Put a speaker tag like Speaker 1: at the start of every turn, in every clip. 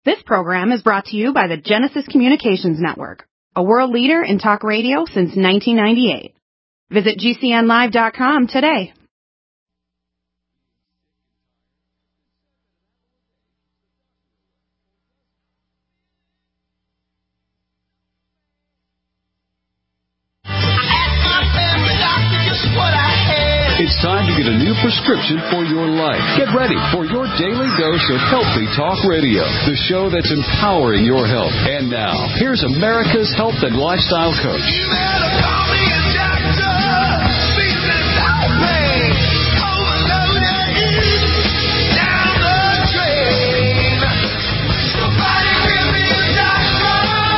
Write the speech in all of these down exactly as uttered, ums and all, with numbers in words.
Speaker 1: This program is brought to you by the Genesis Communications Network, a world leader in talk radio since nineteen ninety-eight. Visit G C N live dot com today.
Speaker 2: It's time to get a new prescription for your life. Get ready for your daily dose of Healthy Talk Radio, the show that's empowering your health. And now, here's America's health and lifestyle coach. You better call me a doctor. Business outbreak. Overloaded. Down the drain. Somebody give me a doctor.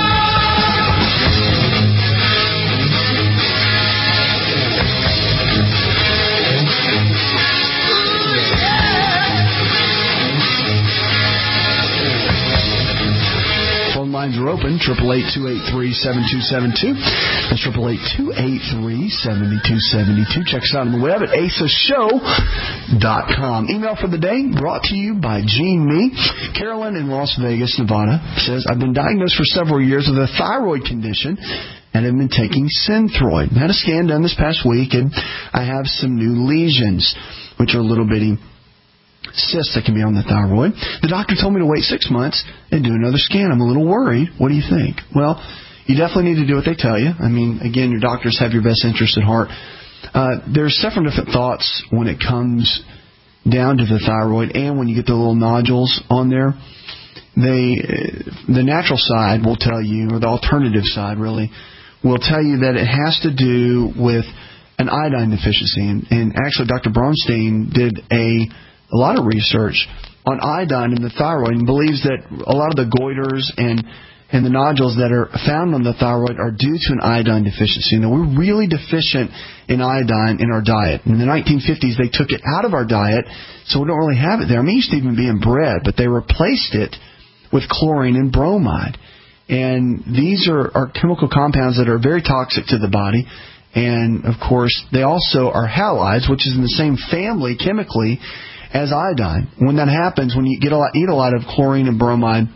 Speaker 3: Lines are open, eight eight eight, two eight three, seven two seven two. That's eight eight eight, two eight three, seven two seven two. Check us out on the web at asa show dot com. Email for the day brought to you by Gene Me. Carolyn in Las Vegas, Nevada says, I've been diagnosed for several years with a thyroid condition and have been taking Synthroid. I had a scan done this past week, and I have some new lesions, which are little bitty cysts that can be on the thyroid. The doctor told me to wait six months and do another scan. I'm a little worried. What do you think? Well, you definitely need to do what they tell you. I mean, again, your doctors have your best interest at heart. Uh, there's several different thoughts when it comes down to the thyroid, and when you get the little nodules on there. They, the natural side will tell you, or the alternative side really, will tell you that it has to do with an iodine deficiency. And, and actually, Doctor Bronstein did a a lot of research on iodine in the thyroid and believes that a lot of the goiters and and the nodules that are found on the thyroid are due to an iodine deficiency. Now, we're really deficient in iodine in our diet. In the nineteen fifties, they took it out of our diet, so we don't really have it there. I mean, it used to even be in bread, but they replaced it with chlorine and bromide. And these are, are chemical compounds that are very toxic to the body. And, of course, they also are halides, which is in the same family chemically as iodine. When that happens, when you get a lot, eat a lot of chlorine and bromide,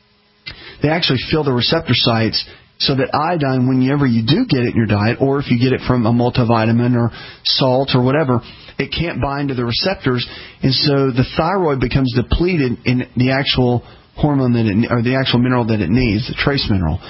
Speaker 3: they actually fill the receptor sites so that iodine, whenever you do get it in your diet, or if you get it from a multivitamin or salt or whatever, it can't bind to the receptors, and so the thyroid becomes depleted in the actual hormone that it, or the actual mineral that it needs, the trace mineral.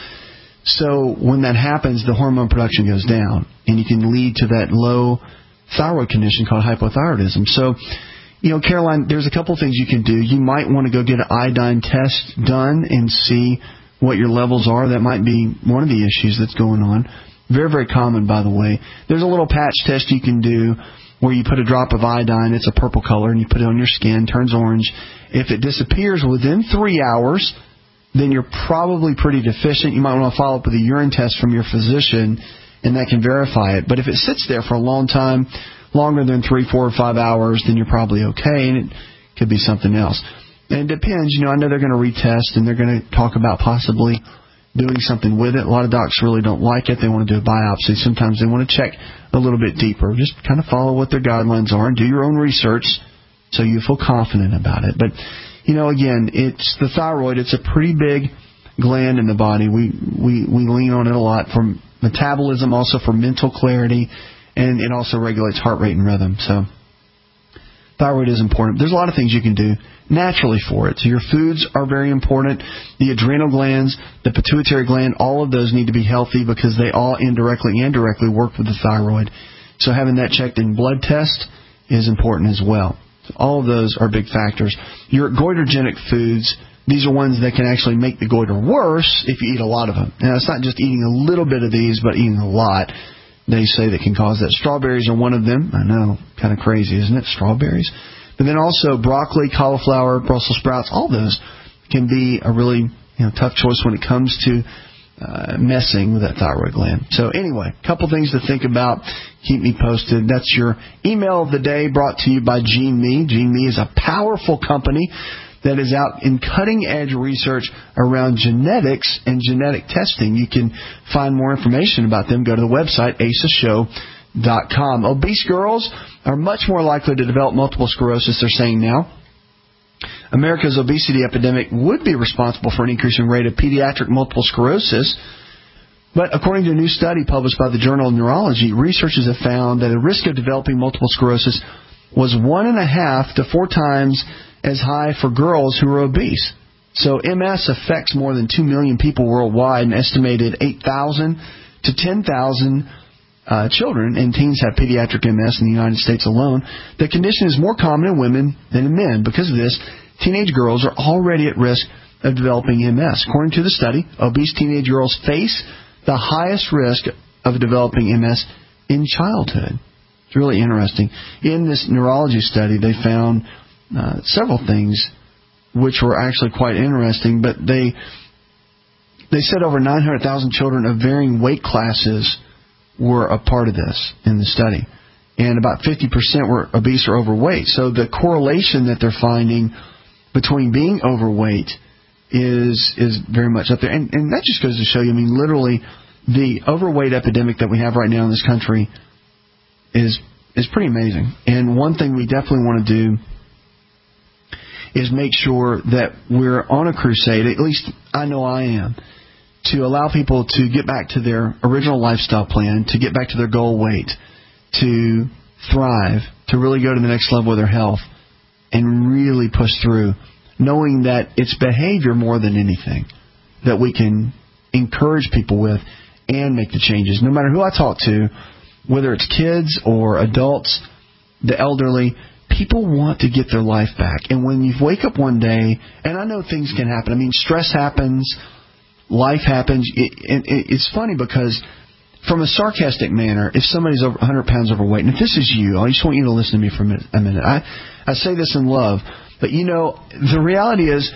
Speaker 3: So when that happens, the hormone production goes down, and you can lead to that low thyroid condition called hypothyroidism. So, you know, Caroline, there's a couple things you can do. You might want to go get an iodine test done and see what your levels are. That might be one of the issues that's going on. Very, very common, by the way. There's a little patch test you can do where you put a drop of iodine. It's a purple color, and you put it on your skin, turns orange. If it disappears within three hours, then you're probably pretty deficient. You might want to follow up with a urine test from your physician, and that can verify it. But if it sits there for a long time, longer than three, four, or five hours, then you're probably okay, and it could be something else. And it depends. You know, I know they're going to retest, and they're going to talk about possibly doing something with it. A lot of docs really don't like it. They want to do a biopsy. Sometimes they want to check a little bit deeper. Just kind of follow what their guidelines are and do your own research so you feel confident about it. But, you know, again, it's the thyroid. It's a pretty big gland in the body. We, we, we lean on it a lot for metabolism, also for mental clarity, and it also regulates heart rate and rhythm. So thyroid is important. There's a lot of things you can do naturally for it. So your foods are very important. The adrenal glands, the pituitary gland, all of those need to be healthy because they all indirectly and directly work with the thyroid. So having that checked in blood test is important as well. So all of those are big factors. Your goiterogenic foods, these are ones that can actually make the goiter worse if you eat a lot of them. Now, it's not just eating a little bit of these, but eating a lot. They say that can cause that. Strawberries are one of them. I know, kind of crazy, isn't it? Strawberries. But then also broccoli, cauliflower, Brussels sprouts, all those can be a really you know, tough choice when it comes to uh, messing with that thyroid gland. So anyway, a couple things to think about. Keep me posted. That's your email of the day brought to you by Gene Me. Gene Me is a powerful company that is out in cutting-edge research around genetics and genetic testing. You can find more information about them. Go to the website, asa show dot com. Obese girls are much more likely to develop multiple sclerosis, they're saying now. America's obesity epidemic would be responsible for an increasing rate of pediatric multiple sclerosis. But according to a new study published by the Journal of Neurology, researchers have found that the risk of developing multiple sclerosis was one and a half to four times as high for girls who are obese. So M S affects more than two million people worldwide, an estimated eight thousand to ten thousand uh, children and teens have pediatric M S in the United States alone. The condition is more common in women than in men. Because of this, teenage girls are already at risk of developing M S. According to the study, obese teenage girls face the highest risk of developing M S in childhood. It's really interesting. In this neurology study, they found uh, several things which were actually quite interesting, but they they said over nine hundred thousand children of varying weight classes were a part of this in the study, and about fifty percent were obese or overweight. So the correlation that they're finding between being overweight is is very much up there, and, and that just goes to show you, I mean, literally, the overweight epidemic that we have right now in this country is is pretty amazing. And one thing we definitely want to do is make sure that we're on a crusade, at least I know I am, to allow people to get back to their original lifestyle plan, to get back to their goal weight, to thrive, to really go to the next level of their health, and really push through, knowing that it's behavior more than anything that we can encourage people with and make the changes. No matter who I talk to, whether it's kids or adults, the elderly, people want to get their life back. And when you wake up one day, and I know things can happen. I mean, stress happens, life happens. It, it, it's funny because from a sarcastic manner, if somebody's over one hundred pounds overweight, and if this is you, I just want you to listen to me for a minute. A minute. I, I say this in love, but you know, the reality is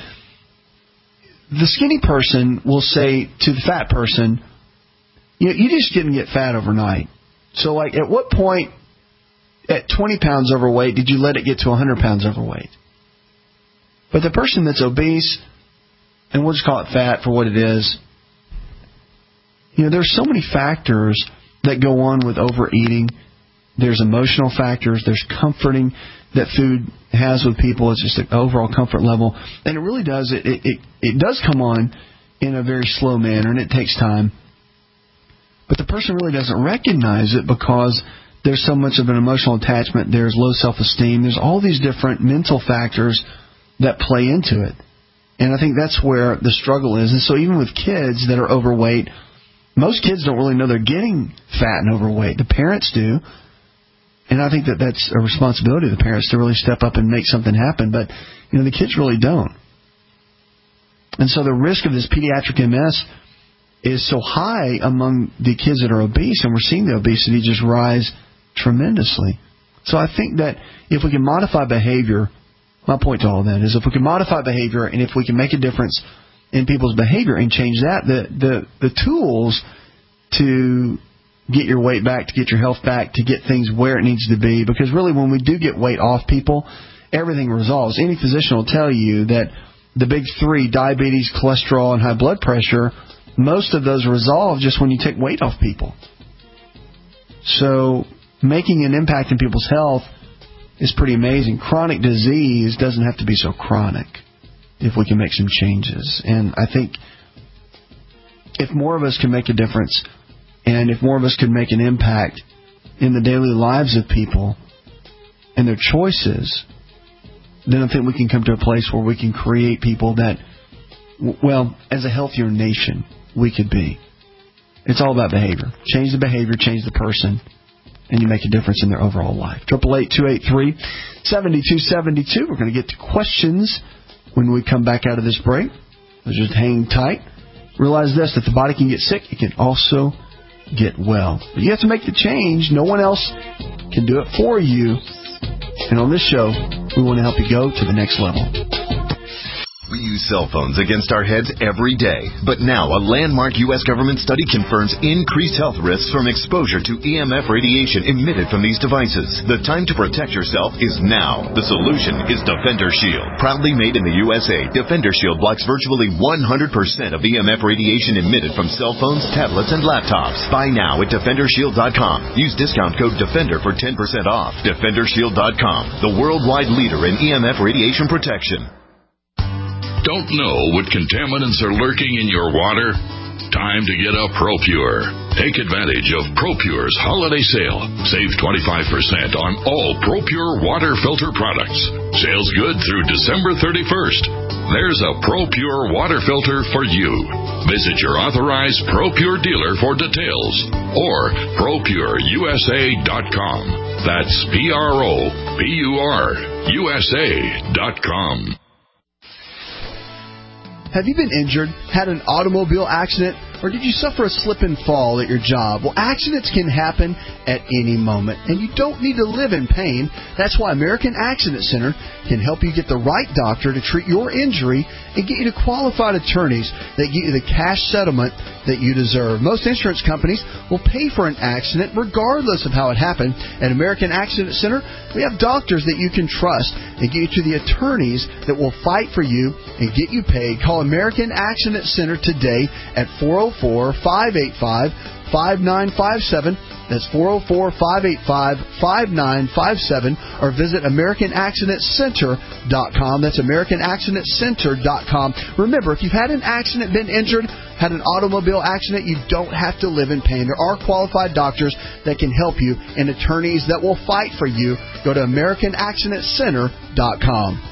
Speaker 3: the skinny person will say to the fat person, you know, you just didn't get fat overnight. So, like, at what point at twenty pounds overweight did you let it get to one hundred pounds overweight? But the person that's obese, and we'll just call it fat for what it is, you know, there's so many factors that go on with overeating. There's emotional factors. There's comforting that food has with people. It's just an overall comfort level. And it really does, it, it, it, it does come on in a very slow manner, and it takes time. But the person really doesn't recognize it because there's so much of an emotional attachment. There's low self-esteem. There's all these different mental factors that play into it. And I think that's where the struggle is. And so even with kids that are overweight, most kids don't really know they're getting fat and overweight. The parents do. And I think that that's a responsibility of the parents to really step up and make something happen. But, you know, the kids really don't. And so the risk of this pediatric M S is so high among the kids that are obese, and we're seeing the obesity just rise tremendously. So I think that if we can modify behavior, my point to all of that is if we can modify behavior and if we can make a difference in people's behavior and change that, the the, the tools to get your weight back, to get your health back, to get things where it needs to be, because really when we do get weight off people, everything resolves. Any physician will tell you that the big three, diabetes, cholesterol, and high blood pressure, most of those resolve just when you take weight off people. So making an impact in people's health is pretty amazing. Chronic disease doesn't have to be so chronic if we can make some changes. And I think if more of us can make a difference and if more of us can make an impact in the daily lives of people and their choices, then I think we can come to a place where we can create people that, well, as a healthier nation, we could be. It's all about behavior. Change the behavior, change the person, and you make a difference in their overall life. eight eight eight, two eight three, seven two seven two. We're going to get to questions when we come back out of this break. So just hang tight. Realize this, that the body can get sick. It can also get well. But you have to make the change. No one else can do it for you. And on this show, we want to help you go to the next level.
Speaker 4: We use cell phones against our heads every day. But now a landmark U S government study confirms increased health risks from exposure to E M F radiation emitted from these devices. The time to protect yourself is now. The solution is Defender Shield. Proudly made in the U S A, Defender Shield blocks virtually one hundred percent of E M F radiation emitted from cell phones, tablets, and laptops. Buy now at Defender Shield dot com. Use discount code DEFENDER for ten percent off. Defender Shield dot com, the worldwide leader in E M F radiation protection.
Speaker 5: Don't know what contaminants are lurking in your water? Time to get a ProPure. Take advantage of ProPure's holiday sale. Save twenty-five percent on all ProPure water filter products. Sales good through December thirty-first. There's a ProPure water filter for you. Visit your authorized ProPure dealer for details or Pro Pure U S A dot com. That's P R O P U R U S A dot com.
Speaker 3: Have you been injured, had an automobile accident, or did you suffer a slip and fall at your job? Well, accidents can happen at any moment, and you don't need to live in pain. That's why American Accident Center can help you get the right doctor to treat your injury and get you to qualified attorneys that get you the cash settlement that you deserve. Most insurance companies will pay for an accident regardless of how it happened. At American Accident Center, we have doctors that you can trust and get you to the attorneys that will fight for you and get you paid. Call American Accident Center today at four oh four, five eight five, five nine five seven. That's four oh four, five eight five, five nine five seven, or visit American Accident Center dot com. That's American Accident Center dot com. Remember, if you've had an accident, been injured, had an automobile accident, you don't have to live in pain. There are qualified doctors that can help you and attorneys that will fight for you. Go to American Accident Center dot com.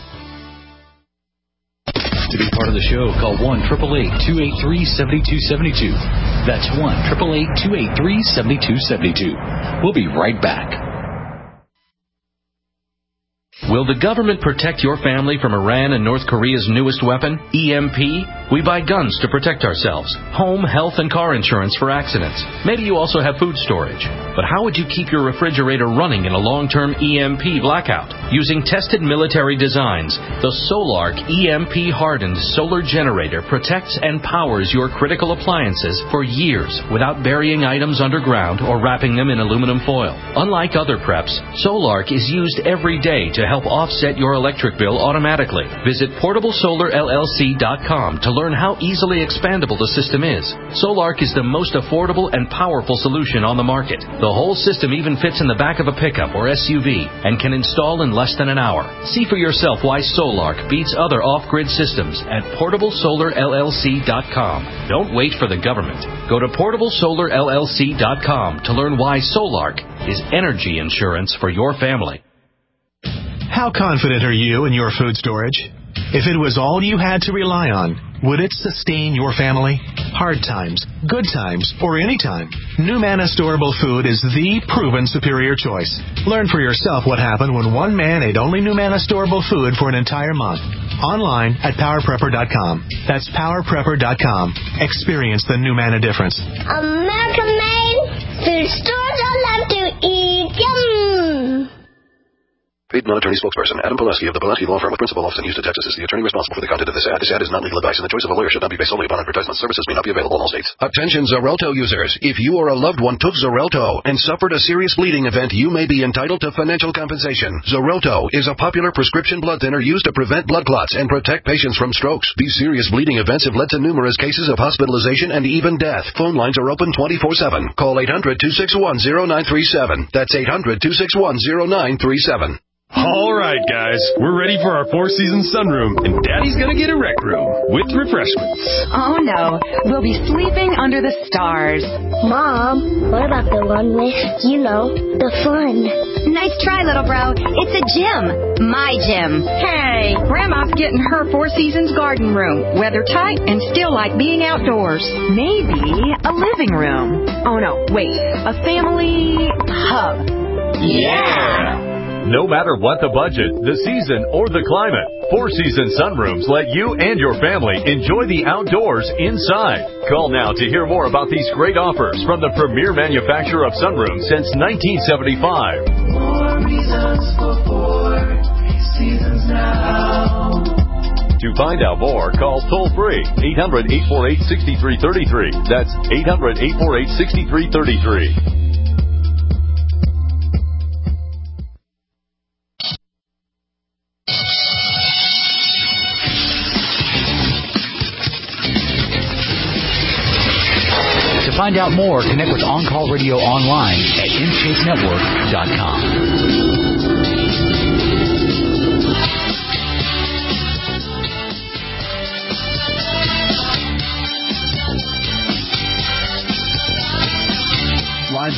Speaker 6: To be part of the show, call one eight eight eight, two eight three, seven two seven two. That's one eight eight eight, two eight three, seven two seven two. We'll be right back. Will the government protect your family from Iran and North Korea's newest weapon, E M P? We buy guns to protect ourselves, home, health, and car insurance for accidents. Maybe you also have food storage. But how would you keep your refrigerator running in a long-term E M P blackout? Using tested military designs, the Solark E M P-hardened solar generator protects and powers your critical appliances for years without burying items underground or wrapping them in aluminum foil. Unlike other preps, Solark is used every day to help offset your electric bill automatically. Visit portable solar L L C dot com to learn how easily expandable the system is. Solark is the most affordable and powerful solution on the market. The whole system even fits in the back of a pickup or S U V and can install in less than an hour. See for yourself why Solark beats other off-grid systems at portable solar L L C dot com. Don't wait for the government. Go to portable solar L L C dot com to learn why Solark is energy insurance for your family.
Speaker 7: How confident are you in your food storage? If it was all you had to rely on, would it sustain your family? Hard times, good times, or any time, NuManna Storable Food is the proven superior choice. Learn for yourself what happened when one man ate only NuManna Storable Food for an entire month. Online at power prepper dot com. That's power prepper dot com. Experience the NuManna difference.
Speaker 8: American made food stores I love to eat. Yum!
Speaker 9: Paid non-attorney spokesperson Adam Pulaski of the Pulaski Law Firm with principal office in Houston, Texas is the attorney responsible for the content of this ad. This ad is not legal advice, and the choice of a lawyer should not be based solely upon advertisement. Services may not be available in all states.
Speaker 10: Attention Xarelto users. If you or a loved one took Xarelto and suffered a serious bleeding event, you may be entitled to financial compensation. Xarelto is a popular prescription blood thinner used to prevent blood clots and protect patients from strokes. These serious bleeding events have led to numerous cases of hospitalization and even death. Phone lines are open twenty-four seven. Call eight hundred, two six one, zero nine three seven. That's eight hundred, two six one, zero nine three seven.
Speaker 11: All right, guys, we're ready for our Four Seasons sunroom, and Daddy's gonna get a rec room with refreshments.
Speaker 1: Oh, no. We'll be sleeping under the stars.
Speaker 8: Mom, what about the one with, you know, the fun?
Speaker 12: Nice try, little bro. It's a gym. My gym.
Speaker 1: Hey, Grandma's getting her Four Seasons garden room. Weather tight and still like being outdoors. Maybe a living room. Oh, no, wait. A family hub.
Speaker 11: Yeah! No matter what the budget, the season, or the climate, Four Seasons Sunrooms let you and your family enjoy the outdoors inside. Call now to hear more about these great offers from the premier manufacturer of sunrooms since nineteen seventy-five. More reasons for Four Seasons now. To find out more, call toll-free eight hundred, eight four eight, six three three three. That's eight hundred, eight four eight, six three three three.
Speaker 6: To find out more, connect with On Call Radio online at in shape network dot com.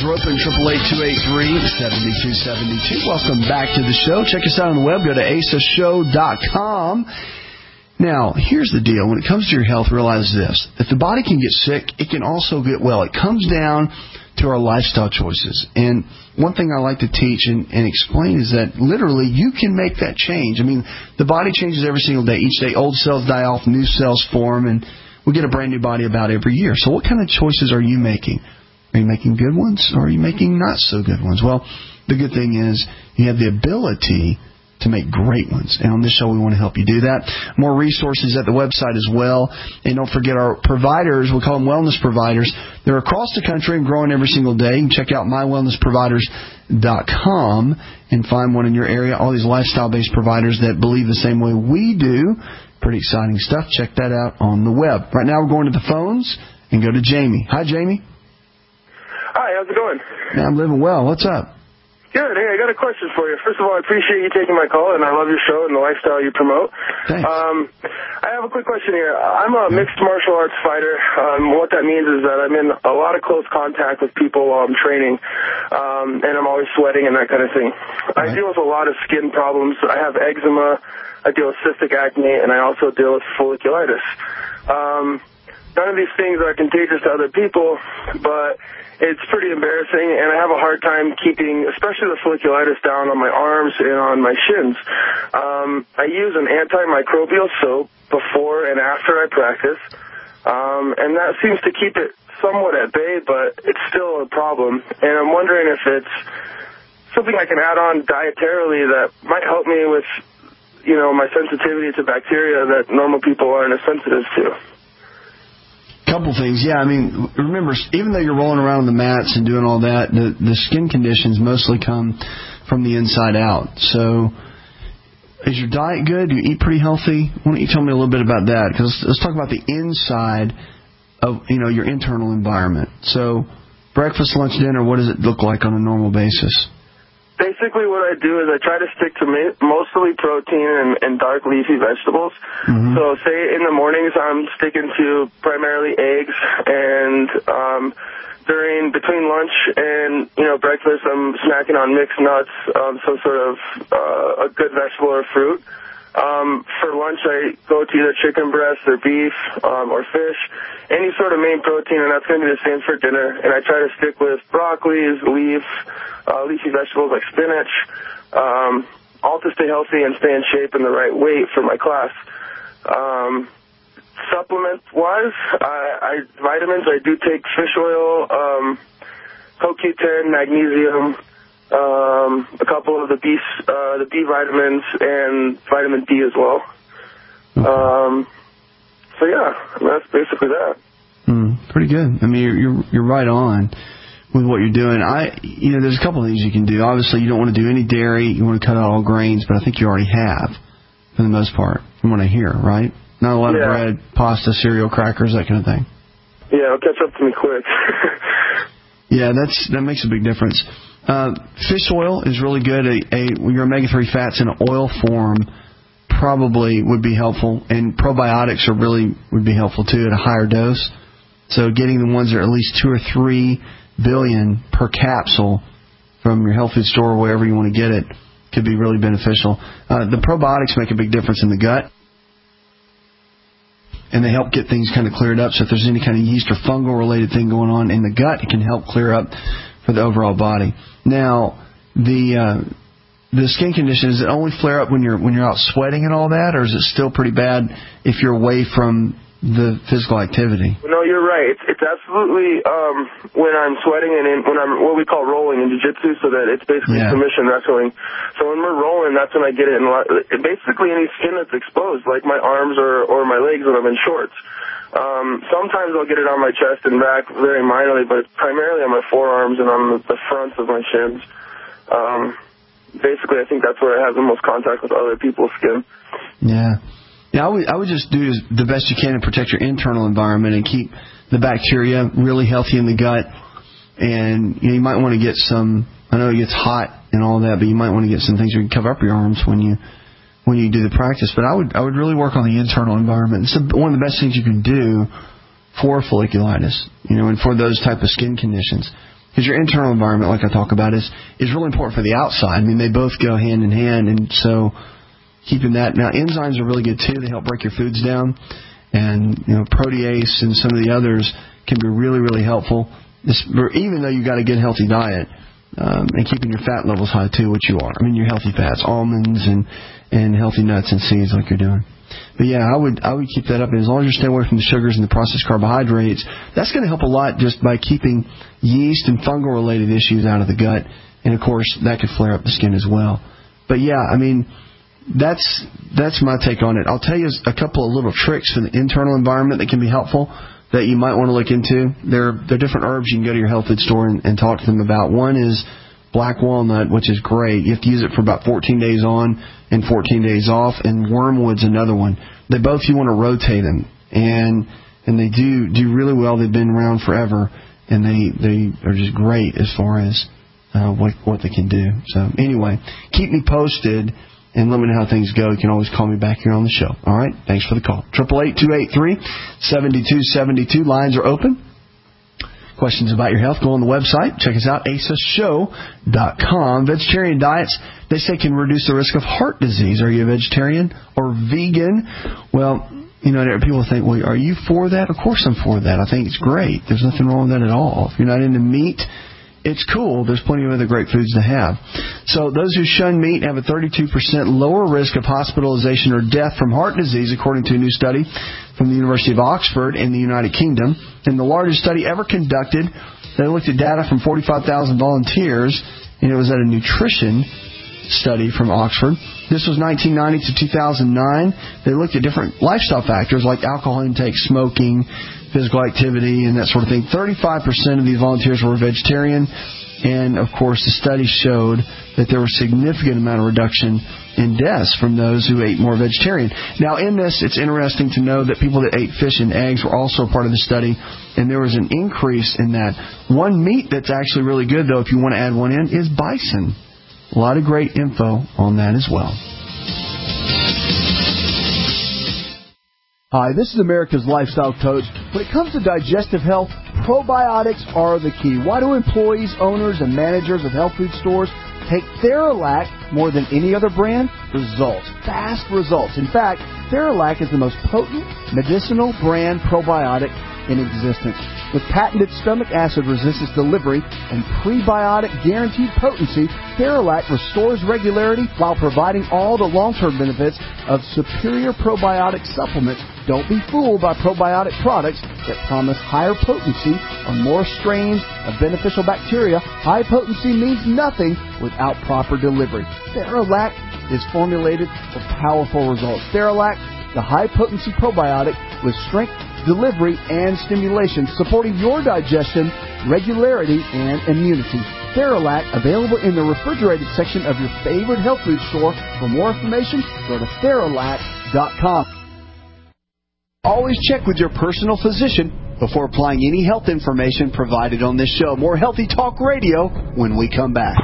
Speaker 3: are open, eight eight eight, two eight three, seven two seven two. Welcome back to the show. Check us out on the web. Go to asa show dot com. Now, here's the deal. When it comes to your health, realize this. If the body can get sick, it can also get well. It comes down to our lifestyle choices. And one thing I like to teach and, and explain is that literally you can make that change. I mean, the body changes every single day. Each day, old cells die off, new cells form, and we get a brand new body about every year. So what kind of choices are you making? Are you making good ones, or are you making not so good ones? Well, the good thing is you have the ability to make great ones. And on this show, we want to help you do that. More resources at the website as well. And don't forget our providers. We call them wellness providers. They're across the country and growing every single day. You can check out my wellness providers dot com and find one in your area. All these lifestyle-based providers that believe the same way we do. Pretty exciting stuff. Check that out on the web. Right now, we're going to the phones and go to Jamie. Hi, Jamie.
Speaker 13: Hi, how's it going?
Speaker 3: Yeah, I'm living well. What's up?
Speaker 13: Good. Hey, I got a question for you. First of all, I appreciate you taking my call, and I love your show and the lifestyle you promote.
Speaker 3: Thanks.
Speaker 13: Um, I have a quick question here. I'm a mixed martial arts fighter. Um, what that means is that I'm in a lot of close contact with people while I'm training, um, and I'm always sweating and that kind of thing. Right. I deal with a lot of skin problems. I have eczema. I deal with cystic acne, and I also deal with folliculitis. Um, none of these things are contagious to other people, but it's pretty embarrassing, and I have a hard time keeping, especially the folliculitis, down on my arms and on my shins. Um, I use an antimicrobial soap before and after I practice, um, and that seems to keep it somewhat at bay, but it's still a problem. And I'm wondering if it's something I can add on dietarily that might help me with, you know, my sensitivity to bacteria that normal people aren't as sensitive to.
Speaker 3: Couple things. Yeah, I mean, remember, even though you're rolling around on the mats and doing all that, the, the skin conditions mostly come from the inside out. So is your diet good? Do you eat pretty healthy? Why don't you tell me a little bit about that? Because let's talk about the inside of, you know, your internal environment. So breakfast, lunch, dinner, what does it look like on a normal basis?
Speaker 13: Basically, what I do is I try to stick to ma- mostly protein and, and dark leafy vegetables. Mm-hmm. So, say in the mornings, I'm sticking to primarily eggs, and um, during between lunch and you know breakfast, I'm snacking on mixed nuts, um, some sort of uh, a good vegetable or fruit. Um, for lunch, I go to either chicken breast or beef um, or fish, any sort of main protein, and that's going to be the same for dinner. And I try to stick with broccolis, leaf, uh, leafy vegetables like spinach, um, all to stay healthy and stay in shape and the right weight for my class. Um, Supplement-wise, I, I, vitamins, I do take fish oil, um, C o Q ten, magnesium, Um, a couple of the B, uh, the B vitamins and vitamin D as well. Um, so yeah, that's basically that.
Speaker 3: Mm, pretty good. I mean, you're, you're you're right on with what you're doing. I, you know, there's a couple of things you can do. Obviously, you don't want to do any dairy. You want to cut out all grains, but I think you already have, for the most part, from what I hear. Right? Not a lot yeah. of bread, pasta, cereal, crackers, that kind of thing.
Speaker 13: Yeah, it'll catch up to me quick.
Speaker 3: Yeah, that's that makes a big difference. Uh, fish oil is really good. A, a your omega three fats in an oil form probably would be helpful, and probiotics are really would be helpful too at a higher dose. So getting the ones that are at least two or three billion per capsule from your health food store or wherever you want to get it could be really beneficial. Uh, the probiotics make a big difference in the gut, and they help get things kind of cleared up. So if there's any kind of yeast or fungal related thing going on in the gut, it can help clear up for the overall body. Now, the uh, the skin condition, does it only flare up when you're when you're out sweating and all that, or is it still pretty bad if you're away from the physical activity?
Speaker 13: No, you're right. It's, it's absolutely um, when I'm sweating and in, when I'm what we call rolling in jiu-jitsu, so that it's basically yeah. submission wrestling. So when we're rolling, that's when I get it. And basically any skin that's exposed, like my arms or, or my legs when I'm in shorts. Um, sometimes I'll get it on my chest and back very minorly, but primarily on my forearms and on the, the fronts of my shins. Um, basically, I think that's where I have the most contact with other people's skin.
Speaker 3: Yeah. Yeah, I would, I would just do the best you can to protect your internal environment and keep the bacteria really healthy in the gut. And you know, you might want to get some, I know it gets hot and all that, but you might want to get some things where you can cover up your arms when you when you do the practice. But I would I would really work on the internal environment. It's one of the best things you can do for folliculitis, you know, and for those type of skin conditions. Because your internal environment, like I talk about, is, is really important for the outside. I mean, they both go hand in hand, and so keeping that. Now, enzymes are really good, too. They help break your foods down, and, you know, protease and some of the others can be really, really helpful, this, even though you've got a good, healthy diet, um, and keeping your fat levels high, too, which you are. I mean, your healthy fats, almonds and, and healthy nuts and seeds like you're doing. But, yeah, I would I would keep that up. And as long as you stay away from the sugars and the processed carbohydrates, that's going to help a lot just by keeping yeast and fungal-related issues out of the gut. And, of course, that could flare up the skin as well. But, yeah, I mean, that's that's my take on it. I'll tell you a couple of little tricks for the internal environment that can be helpful that you might want to look into. There, there are different herbs you can go to your health food store and, and talk to them about. One is black walnut, which is great. You have to use it for about fourteen days on and fourteen days off, and wormwood's another one. They both, you want to rotate them, and and they do do really well. They've been around forever, and they, they are just great as far as uh, what what they can do. So anyway, keep me posted and let me know how things go. You can always call me back here on the show. All right? Thanks for the call. eight eight eight, two eight three, seven two seven two. Lines are open. Questions about your health, go on the website. Check us out, asa show dot com. Vegetarian diets, they say, can reduce the risk of heart disease. Are you a vegetarian or vegan? Well, you know, people think, well, are you for that? Of course I'm for that. I think it's great. There's nothing wrong with that at all. If you're not into meat, it's cool. There's plenty of other great foods to have. So those who shun meat have a thirty-two percent lower risk of hospitalization or death from heart disease, according to a new study from the University of Oxford in the United Kingdom. In the largest study ever conducted, they looked at data from forty-five thousand volunteers, and it was at a nutrition study from Oxford. This was nineteen ninety to two thousand nine. They looked at different lifestyle factors like alcohol intake, smoking, physical activity, and that sort of thing. thirty-five percent of these volunteers were vegetarian, and, of course, the study showed that there was a significant amount of reduction in deaths from those who ate more vegetarian. Now, in this, it's interesting to know that people that ate fish and eggs were also part of the study, and there was an increase in that. One meat that's actually really good, though, if you want to add one in, is bison. A lot of great info on that as well. Hi, this is America's Lifestyle Coach. When it comes to digestive health, probiotics are the key. Why do employees, owners, and managers of health food stores take Theralac more than any other brand? Results. Fast results. In fact, Theralac is the most potent medicinal brand probiotic in existence. With patented stomach acid resistance delivery and prebiotic guaranteed potency, Theralac restores regularity while providing all the long-term benefits of superior probiotic supplements. Don't be fooled by probiotic products that promise higher potency or more strains of beneficial bacteria. High potency means nothing without proper delivery. Theralac is formulated for powerful results. Theralac, the high-potency probiotic with strength, delivery, and stimulation, supporting your digestion, regularity, and immunity. Theralac, available in the refrigerated section of your favorite health food store. For more information, go to Theralac dot com. Always check with your personal physician before applying any health information provided on this show. More Healthy Talk Radio when we come back.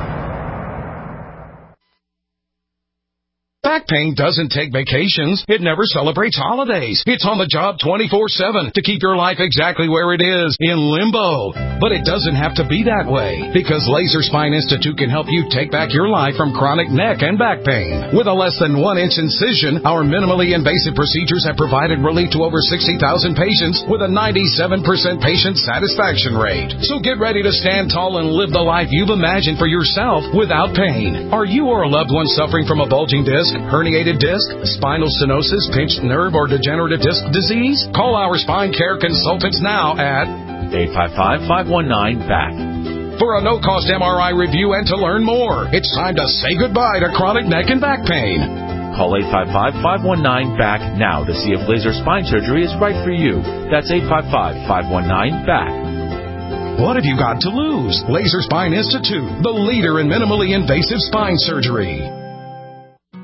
Speaker 14: Back pain doesn't take vacations. It never celebrates holidays. It's on the job twenty-four seven to keep your life exactly where it is, in limbo. But it doesn't have to be that way, because Laser Spine Institute can help you take back your life from chronic neck and back pain. With a less than one inch incision, our minimally invasive procedures have provided relief to over sixty thousand patients with a ninety-seven percent patient satisfaction rate. So get ready to stand tall and live the life you've imagined for yourself without pain. Are you or a loved one suffering from a bulging disc, herniated disc, spinal stenosis, pinched nerve, or degenerative disc disease? Call our spine care consultants now at
Speaker 15: eight five five, five one nine, B A C
Speaker 14: for a no-cost M R I review and to learn more. It's time to say goodbye to chronic neck and back pain.
Speaker 15: Call eight five five, five one nine, B A C now to see if laser spine surgery is right for you. That's eight five five, five one nine, B A C.
Speaker 14: What have you got to lose? Laser Spine Institute, the leader in minimally invasive spine surgery.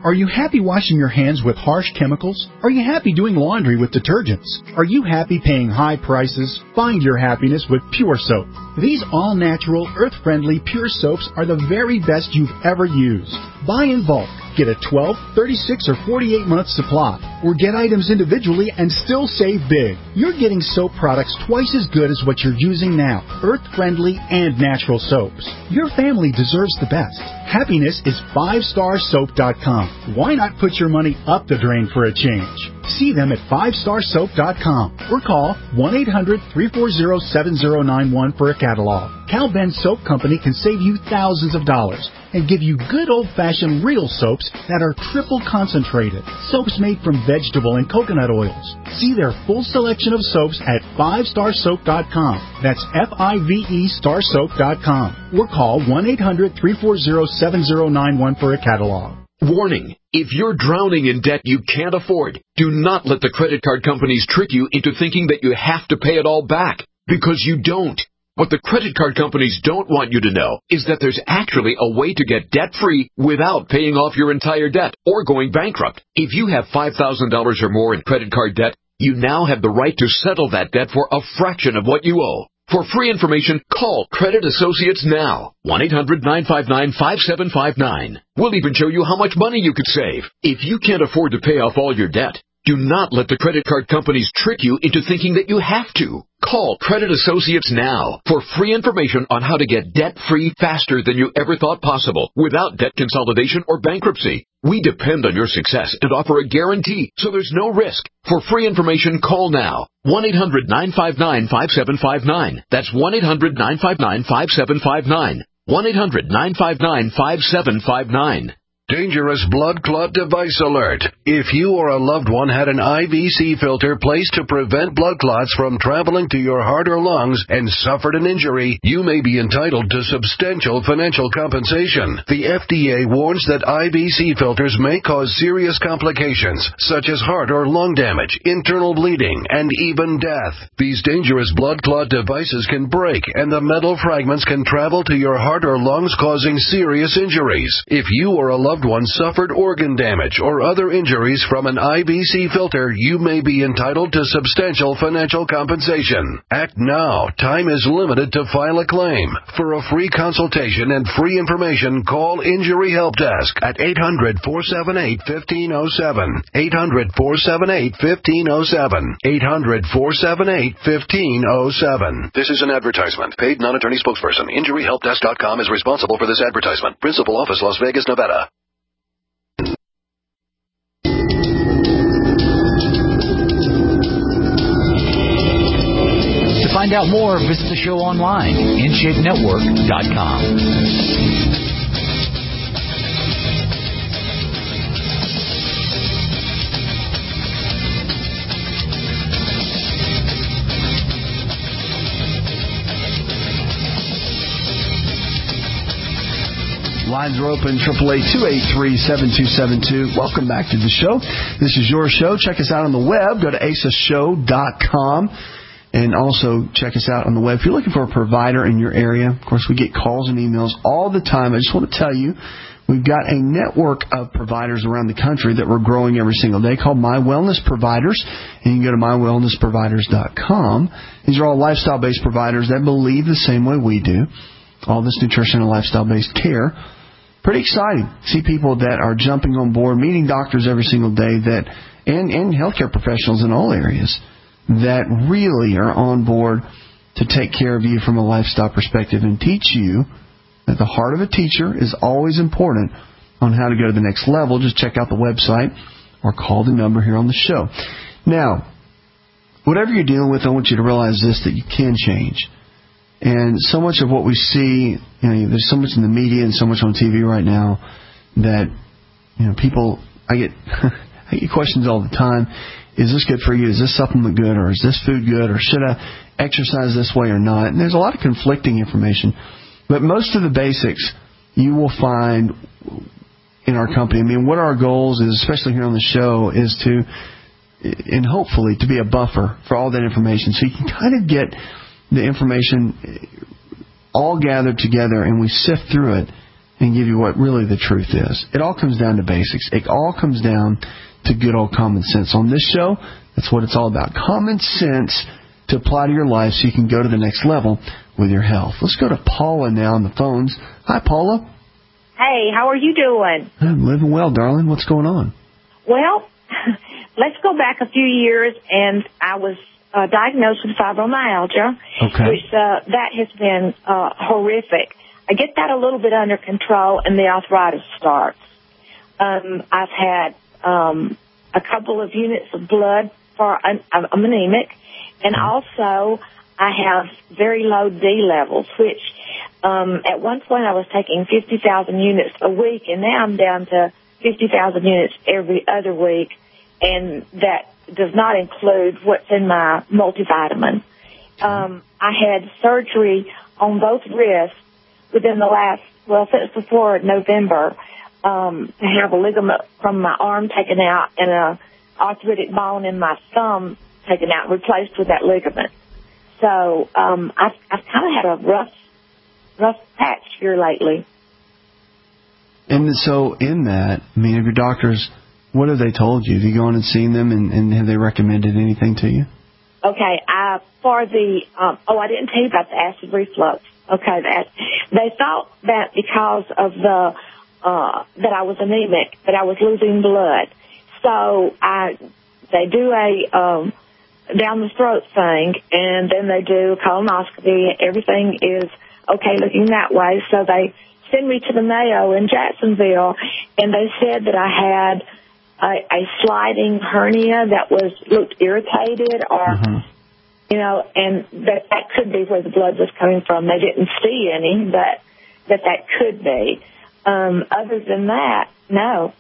Speaker 16: Are you happy washing your hands with harsh chemicals? Are you happy doing laundry with detergents? Are you happy paying high prices? Find your happiness with Pure Soap. These all-natural, earth-friendly Pure Soaps are the very best you've ever used. Buy in bulk. Get a twelve, thirty-six, or forty-eight month supply. Or get items individually and still save big. You're getting soap products twice as good as what you're using now. Earth-friendly and natural soaps. Your family deserves the best. Happiness is five star soap dot com. Why not put your money up the drain for a change? See them at five star soap dot com or call one eight hundred, three four zero, seven zero nine one for a catalog. Cal Ben Soap Company can save you thousands of dollars and give you good old-fashioned real soaps that are triple concentrated. Soaps made from vegetable and coconut oils. See their full selection of soaps at five star soap dot com. That's F I V E star soap dot com. Or call one eight hundred, three four zero, seven zero nine one for a catalog.
Speaker 17: Warning, if you're drowning in debt you can't afford, do not let the credit card companies trick you into thinking that you have to pay it all back, because you don't. What the credit card companies don't want you to know is that there's actually a way to get debt-free without paying off your entire debt or going bankrupt. If you have five thousand dollars or more in credit card debt, you now have the right to settle that debt for a fraction of what you owe. For free information, call Credit Associates now. one eight hundred, nine five nine, five seven five nine. We'll even show you how much money you could save. If you can't afford to pay off all your debt, do not let the credit card companies trick you into thinking that you have to. Call Credit Associates now for free information on how to get debt-free faster than you ever thought possible without debt consolidation or bankruptcy. We depend on your success and offer a guarantee, so there's no risk. For free information, call now. one eight hundred, nine five nine, five seven five nine. That's one eight hundred, nine five nine, five seven five nine. one eight hundred, nine five nine, five seven five nine.
Speaker 10: Dangerous blood clot device alert. If you or a loved one had an I V C filter placed to prevent blood clots from traveling to your heart or lungs and suffered an injury, you may be entitled to substantial financial compensation. The F D A warns that I V C filters may cause serious complications, such as heart or lung damage, internal bleeding, and even death. These dangerous blood clot devices can break, and the metal fragments can travel to your heart or lungs, causing serious injuries. If you or a loved one suffered organ damage or other injuries from an I V C filter, you may be entitled to substantial financial compensation. Act now. Time is limited to file a claim. For a free consultation and free information, call Injury Help Desk at eight hundred, four seven eight, one five zero seven. eight hundred, four seven eight, one five zero seven. eight hundred, four seven eight, one five zero seven.
Speaker 9: This is an advertisement. Paid non-attorney spokesperson. Injury Help Desk dot com is responsible for this advertisement. Principal office, Las Vegas, Nevada.
Speaker 18: To find out more, visit the show online, in shape network dot com.
Speaker 3: Lines are open, eight eight eight, two eight three, seven two seven two. Welcome back to the show. This is your show. Check us out on the web. Go to asa show dot com. And also check us out on the web. If you're looking for a provider in your area, of course, we get calls and emails all the time. I just want to tell you, we've got a network of providers around the country that we're growing every single day called My Wellness Providers. And you can go to my wellness providers dot com. These are all lifestyle-based providers that believe the same way we do. All this nutrition and lifestyle-based care. Pretty exciting. See people that are jumping on board, meeting doctors every single day, that and, and healthcare professionals in all areas that really are on board to take care of you from a lifestyle perspective and teach you that the heart of a teacher is always important on how to go to the next level. Just check out the website or call the number here on the show. Now, whatever you're dealing with, I want you to realize this, that you can change. And so much of what we see, you know, there's so much in the media and so much on T V right now that, you know, people, I get, I get questions all the time. Is this good for you? Is this supplement good? Or is this food good? Or should I exercise this way or not? And there's a lot of conflicting information. But most of the basics you will find in our company. I mean, what our goals is, especially here on the show, is to, and hopefully to be a buffer for all that information. So you can kind of get the information all gathered together and we sift through it and give you what really the truth is. It all comes down to basics. It all comes down to good old common sense. On this show, that's what it's all about. Common sense to apply to your life so you can go to the next level with your health. Let's go to Paula now on the phones. Hi, Paula.
Speaker 19: Hey, how are you doing?
Speaker 3: I'm living well, darling. What's going on?
Speaker 19: Well, let's go back a few years, and I was uh, diagnosed with fibromyalgia,
Speaker 3: okay.
Speaker 19: which uh, that has been uh, horrific. I get that a little bit under control, and the arthritis starts. Um, I've had um, a couple of units of blood for I'm, I'm anemic, and also I have very low D levels, which um, at one point I was taking fifty thousand units a week, and now I'm down to fifty thousand units every other week, and that does not include what's in my multivitamin. Um, I had surgery on both wrists within the last, well, since before November, um, to have a ligament from my arm taken out and a arthritic bone in my thumb taken out and replaced with that ligament. So um, I've, I've kind of had a rough, rough patch here lately.
Speaker 3: And so in that, I mean, have your doctors, what have they told you? Have you gone and seen them, and, and have they recommended anything to you?
Speaker 19: Okay, uh, for the, um, oh, I didn't tell you about the acid reflux. Okay, that they thought that because of the, uh, that I was anemic, that I was losing blood. So I, they do a, um, down the throat thing, and then they do a colonoscopy. Everything is okay looking that way. So they send me to the Mayo in Jacksonville, and they said that I had a, a sliding hernia that was looked irritated, or mm-hmm. you know, and that that could be where the blood was coming from. They didn't see any, but that that could be. Um, other than that, no.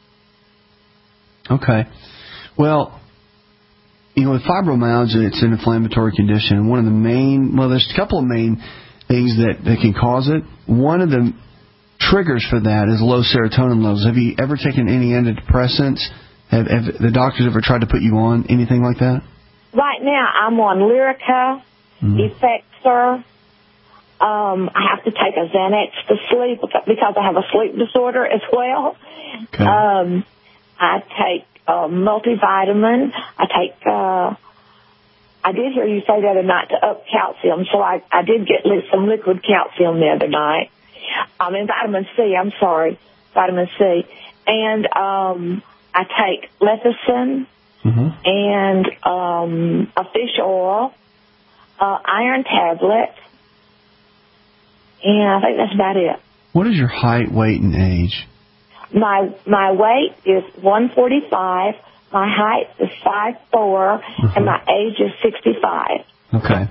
Speaker 3: Okay. Well, you know, with fibromyalgia, it's an inflammatory condition. And one of the main, well, there's a couple of main things that, that can cause it. One of the triggers for that is low serotonin levels. Have you ever taken any antidepressants? Have, have the doctors ever tried to put you on anything like that?
Speaker 19: Right now, I'm on Lyrica, mm-hmm. Effexor. Um, I have to take a Xanax to sleep because I have a sleep disorder as well.
Speaker 3: Okay.
Speaker 19: Um, I take uh, multivitamin. I take, uh, I did hear you say the other night to up calcium, so I, I did get some liquid calcium the other night. I mean, vitamin C, I'm sorry, vitamin C. And um, I take lecithin mm-hmm. and um, a fish oil, uh, iron tablets, and I think that's about it.
Speaker 3: What is your height, weight, and age?
Speaker 19: My my weight is one forty-five, my height is five foot four, mm-hmm. and my age is sixty-five.
Speaker 3: Okay.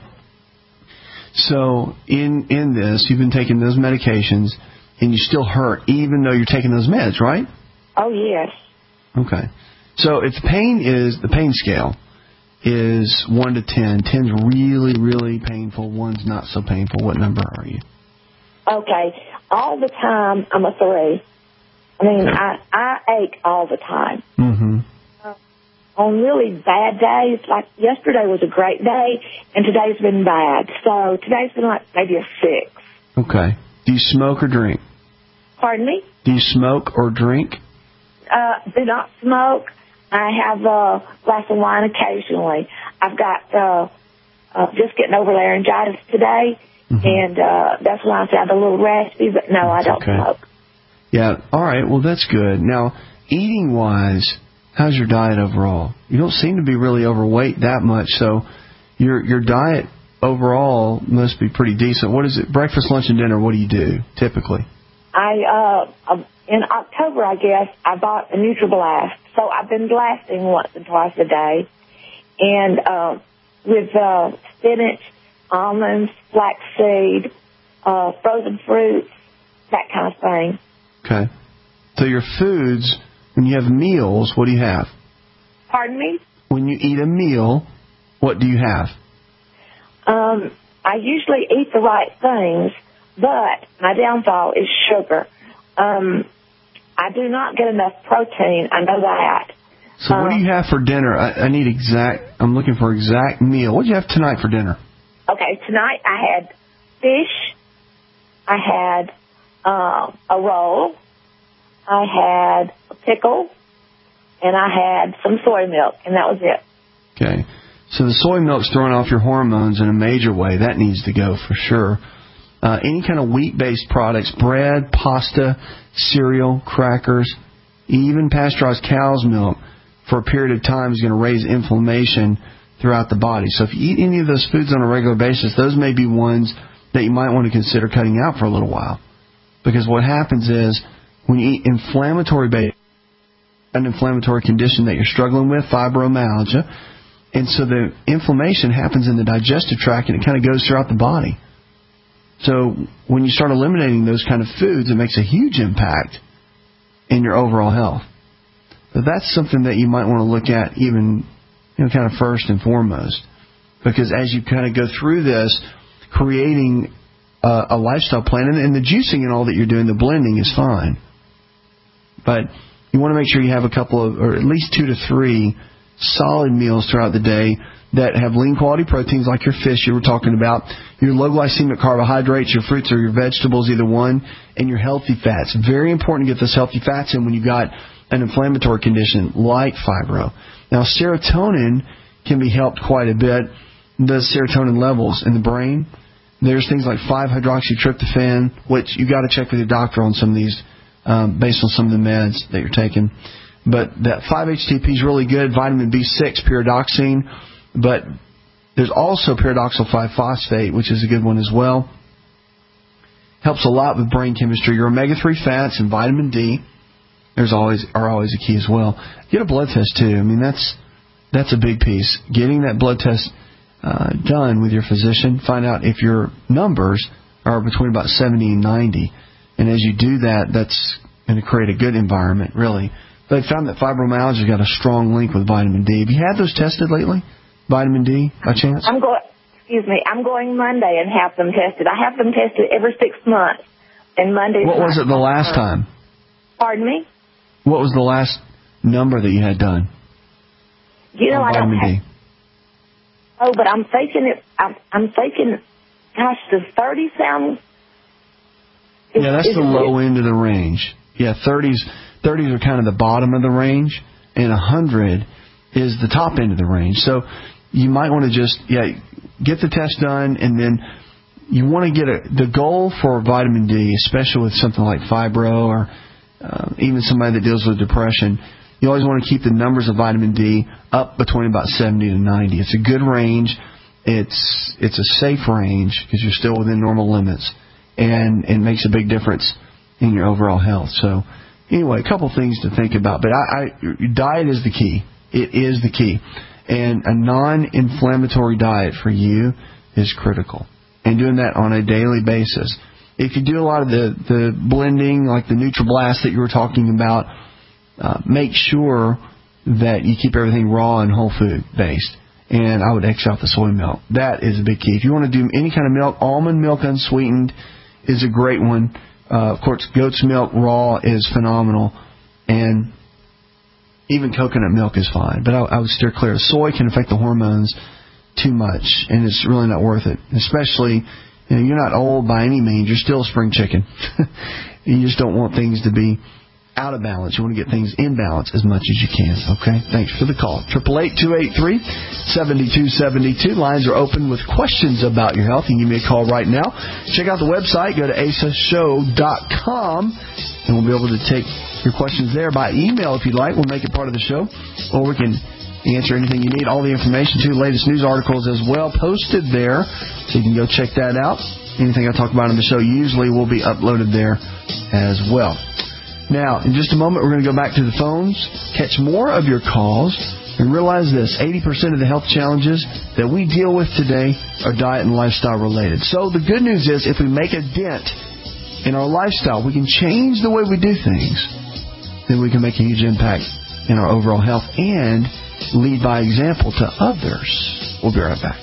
Speaker 3: So in in this, you've been taking those medications, and you still hurt, even though you're taking those meds, right?
Speaker 19: Oh, yes.
Speaker 3: Okay. So if the pain is, the pain scale is one to ten, ten's really, really painful, one's not so painful, what number are you?
Speaker 19: Okay. All the time, I'm a three. I mean, I, I ache all the time.
Speaker 3: Mm-hmm.
Speaker 19: Uh, on really bad days, like yesterday was a great day, and today's been bad. So today's been like maybe a six.
Speaker 3: Okay. Do you smoke or drink?
Speaker 19: Pardon me?
Speaker 3: Do you smoke or drink?
Speaker 19: Uh, do not smoke. I have a glass of wine occasionally. I've got uh, uh, just getting over laryngitis today, mm-hmm. and uh, that's why I sound a little raspy, but no, that's I don't
Speaker 3: okay.
Speaker 19: smoke.
Speaker 3: Yeah, all right, well, that's good. Now, eating-wise, how's your diet overall? You don't seem to be really overweight that much, so your your diet overall must be pretty decent. What is it, breakfast, lunch, and dinner, what do you do, typically?
Speaker 19: I, uh, in October, I guess, I bought a NutriBlast, so I've been blasting once and twice a day, and uh, with uh, spinach, almonds, flaxseed, uh, frozen fruits, that kind of thing.
Speaker 3: Okay. So your foods, when you have meals, what do you have?
Speaker 19: Pardon me?
Speaker 3: When you eat a meal, what do you have?
Speaker 19: Um, I usually eat the right things, but my downfall is sugar. Um, I do not get enough protein. I know that.
Speaker 3: So
Speaker 19: um,
Speaker 3: what do you have for dinner? I, I need exact, I'm looking for exact meal. What do you have tonight for dinner?
Speaker 19: Okay, tonight I had fish. I had uh, a roll, I had a pickle, and I had some soy milk, and that was it.
Speaker 3: Okay. So the soy milk's throwing off your hormones in a major way. That needs to go for sure. Uh, any kind of wheat-based products, bread, pasta, cereal, crackers, even pasteurized cow's milk for a period of time is going to raise inflammation throughout the body. So if you eat any of those foods on a regular basis, those may be ones that you might want to consider cutting out for a little while. Because what happens is when you eat inflammatory based, an inflammatory condition that you're struggling with, fibromyalgia, and so the inflammation happens in the digestive tract and it kind of goes throughout the body. So when you start eliminating those kind of foods, it makes a huge impact in your overall health. But that's something that you might want to look at even, you know, kind of first and foremost. Because as you kind of go through this, creating a, a lifestyle plan, and, and the juicing and all that you're doing, the blending is fine. But you want to make sure you have a couple of, or at least two to three solid meals throughout the day that have lean quality proteins like your fish you were talking about, your low glycemic carbohydrates, your fruits or your vegetables, either one, and your healthy fats. Very important to get those healthy fats in when you've got an inflammatory condition like fibro. Now, serotonin can be helped quite a bit. The serotonin levels in the brain, there's things like five hydroxytryptophan, which you've got to check with your doctor on some of these um, based on some of the meds that you're taking. But that five H T P is really good. Vitamin B six, pyridoxine. But there's also pyridoxal five phosphate, which is a good one as well. Helps a lot with brain chemistry. Your omega three fats and vitamin D there's always are always a key as well. Get a blood test too. I mean, that's that's a big piece. Getting that blood test uh, done with your physician. Find out if your numbers are between about seventy and ninety. And as you do that, that's going to create a good environment, really. They found that fibromyalgia's got a strong link with vitamin D. Have you had those tested lately? Vitamin D, by chance?
Speaker 19: I'm going. Excuse me. I'm going Monday and have them tested. I have them tested every six months. And Monday.
Speaker 3: What was it the last time?
Speaker 19: Pardon me?
Speaker 3: What was the last number that you had done?
Speaker 19: You know, I don't have. Oh, but I'm thinking it. I'm, I'm thinking. Gosh, does thirty sound? Is,
Speaker 3: yeah, that's the low it? end of the range. Yeah, thirties. thirties are kind of the bottom of the range, and one hundred is the top end of the range. So you might want to just yeah get the test done, and then you want to get a, the goal for vitamin D, especially with something like fibro or uh, even somebody that deals with depression. You always want to keep the numbers of vitamin D up between about seventy to ninety. It's a good range. It's it's a safe range because you're still within normal limits, and it makes a big difference in your overall health. So anyway, a couple things to think about. But I, I, your diet is the key. It is the key. And a non-inflammatory diet for you is critical. And doing that on a daily basis. If you do a lot of the, the blending, like the NutriBlast that you were talking about, uh, make sure that you keep everything raw and whole food based. And I would X out the soy milk. That is a big key. If you want to do any kind of milk, almond milk unsweetened is a great one. Uh, of course, goat's milk raw is phenomenal, and even coconut milk is fine. But I, I would steer clear. Soy can affect the hormones too much, and it's really not worth it. Especially, you know, you're not old by any means. You're still a spring chicken. You just don't want things to be out of balance. You want to get things in balance as much as you can. Okay? Thanks for the call. eight eight eight, two eight three, seven two seven two. Lines are open with questions about your health. You can give me a call right now. Check out the website. Go to asa show dot com, and we'll be able to take your questions there by email if you'd like. We'll make it part of the show, or we can answer anything you need. All the information, too, latest news articles as well, posted there, so you can go check that out. Anything I talk about on the show usually will be uploaded there as well. Now, in just a moment, we're going to go back to the phones, catch more of your calls, and realize this, eighty percent of the health challenges that we deal with today are diet and lifestyle related. So the good news is if we make a dent in our lifestyle, we can change the way we do things, then we can make a huge impact in our overall health and lead by example to others. We'll be right back.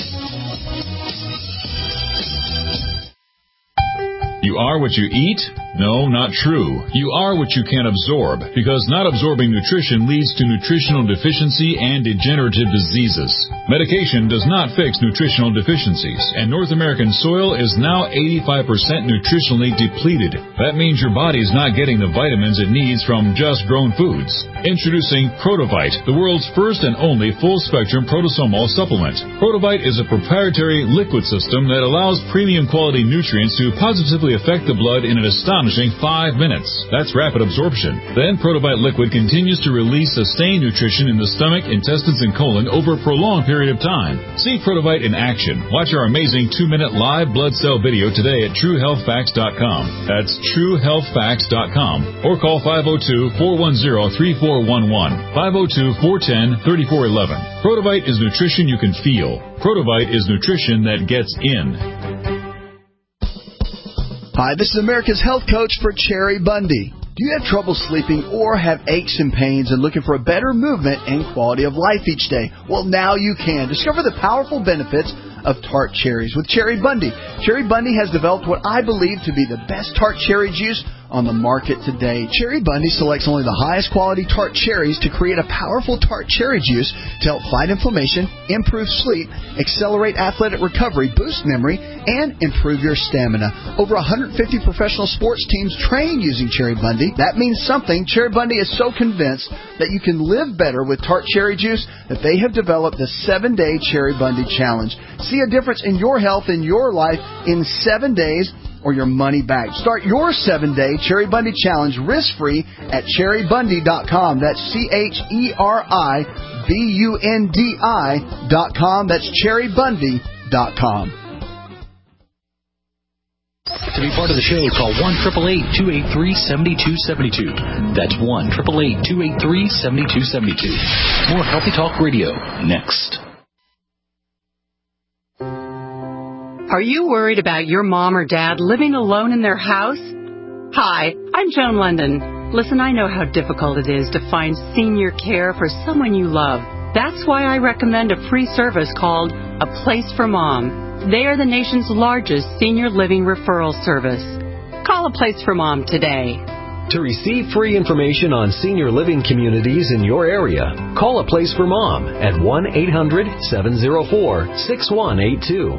Speaker 20: You are what you eat, No, not true. You are what you can absorb, because not absorbing nutrition leads to nutritional deficiency and degenerative diseases. Medication does not fix nutritional deficiencies, and North American soil is now eighty-five percent nutritionally depleted. That means your body is not getting the vitamins it needs from just grown foods. Introducing Protovite, the world's first and only full-spectrum protosomal supplement. Protovite is a proprietary liquid system that allows premium quality nutrients to positively affect the blood in an astonishing five minutes. That's rapid absorption. Then Protovite liquid continues to release sustained nutrition in the stomach, intestines, and colon over a prolonged period of time. See Protovite in action. Watch our amazing two-minute live blood cell video today at true health facts dot com. That's true health facts dot com. Or call five oh two, four one zero, three four one one, five oh two, four one zero, three four one one. Protovite is nutrition you can feel. Protovite is nutrition that gets in.
Speaker 3: Hi, this is America's health coach for Cherry Bundy. Do you have trouble sleeping or have aches and pains and looking for a better movement and quality of life each day? Well, now you can. Discover the powerful benefits of tart cherries with Cherry Bundy. Cherry Bundy has developed what I believe to be the best tart cherry juice on the market today. Cherry Bundy selects only the highest quality tart cherries to create a powerful tart cherry juice to help fight inflammation, improve sleep, accelerate athletic recovery, boost memory, and improve your stamina. Over one hundred fifty professional sports teams train using Cherry Bundy. That means something. Cherry Bundy is so convinced that you can live better with tart cherry juice that they have developed the seven-day Cherry Bundy Challenge. See a difference in your health and your life in seven days or your money back. Start your seven-day Cherry Bundy Challenge risk-free at cherry bundy dot com. That's C H E R I B U N D I dot com. That's cherry bundy dot com.
Speaker 18: To be part of the show, call one eight eight eight, two eight three, seven two seven two. That's one eight eight eight, two eight three, seven two seven two. More Healthy Talk Radio next.
Speaker 21: Are you worried about your mom or dad living alone in their house? Hi, I'm Joan London. Listen, I know how difficult it is to find senior care for someone you love. That's why I recommend a free service called A Place for Mom. They are the nation's largest senior living referral service. Call A Place for Mom today.
Speaker 22: To receive free information on senior living communities in your area, call A Place for Mom at one eight hundred, seven oh four, six one eight two.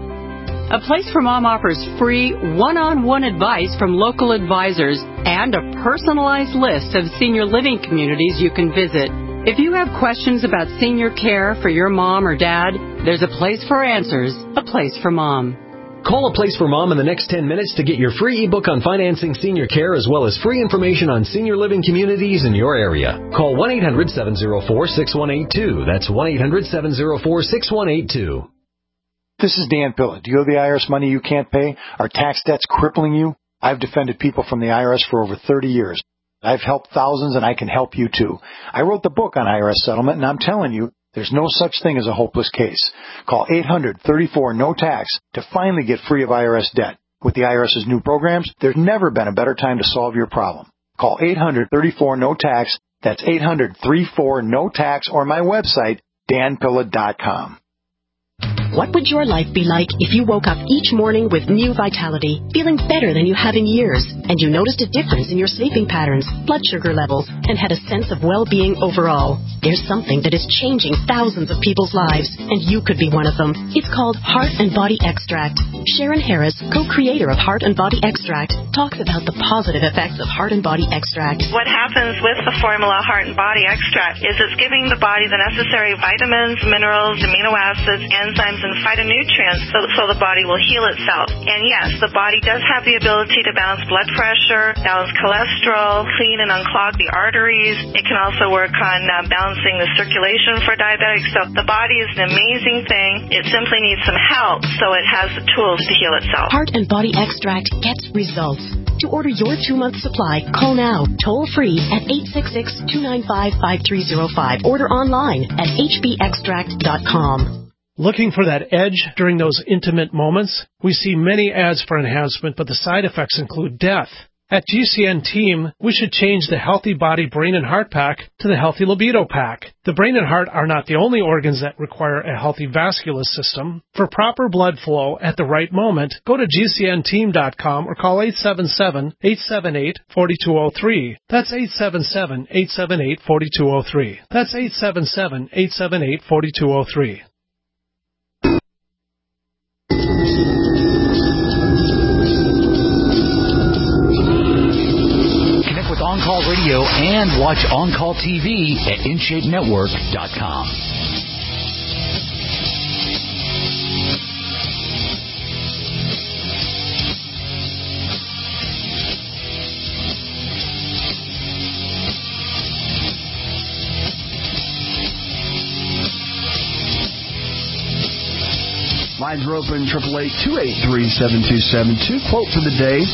Speaker 21: A Place for Mom offers free one-on-one advice from local advisors and a personalized list of senior living communities you can visit. If you have questions about senior care for your mom or dad, there's a place for answers, A Place for Mom.
Speaker 22: Call A Place for Mom in the next ten minutes to get your free ebook on financing senior care as well as free information on senior living communities in your area. Call one eight hundred, seven oh four, six one eight two. That's one eight hundred, seven oh four, six one eight two.
Speaker 23: This is Dan Pilla. Do you owe the I R S money you can't pay? Are tax debts crippling you? I've defended people from the I R S for over thirty years. I've helped thousands, and I can help you too. I wrote the book on I R S settlement, and I'm telling you, there's no such thing as a hopeless case. Call eight hundred, thirty-four, no tax to finally get free of I R S debt. With the IRS's new programs, there's never been a better time to solve your problem. Call eight hundred, thirty-four, no tax. That's eight hundred, thirty-four, no tax, or my website, dan pilla dot com.
Speaker 24: What would your life be like if you woke up each morning with new vitality, feeling better than you have in years, and you noticed a difference in your sleeping patterns, blood sugar levels, and had a sense of well-being overall? There's something that is changing thousands of people's lives, and you could be one of them. It's called Heart and Body Extract. Sharon Harris, co-creator of Heart and Body Extract, talks about the positive effects of Heart and Body Extract.
Speaker 25: What happens with the formula Heart and Body Extract is it's giving the body the necessary vitamins, minerals, amino acids, enzymes, and phytonutrients so, so the body will heal itself. And yes, the body does have the ability to balance blood pressure, balance cholesterol, clean and unclog the arteries. It can also work on uh, balancing the circulation for diabetics. So the body is an amazing thing. It simply needs some help so it has the tools to heal itself.
Speaker 24: Heart and Body Extract gets results. To order your two-month supply, call now, toll-free at eight six six, two nine five, five three zero five. Order online at h b extract dot com.
Speaker 26: Looking for that edge during those intimate moments? We see many ads for enhancement, but the side effects include death. At G C N Team, we should change the Healthy Body, Brain, and Heart Pack to the Healthy Libido Pack. The brain and heart are not the only organs that require a healthy vascular system. For proper blood flow at the right moment, go to G C N team dot com or call eight seven seven, eight seven eight, four two zero three. That's eight seven seven, eight seven eight, four two zero three. That's eight seven seven, eight seven eight, four two zero three.
Speaker 18: On-Call Radio and watch On-Call T V at in shape network dot com.
Speaker 3: Lines are open, triple eight, two eight three, seven two seven two. Quote for the day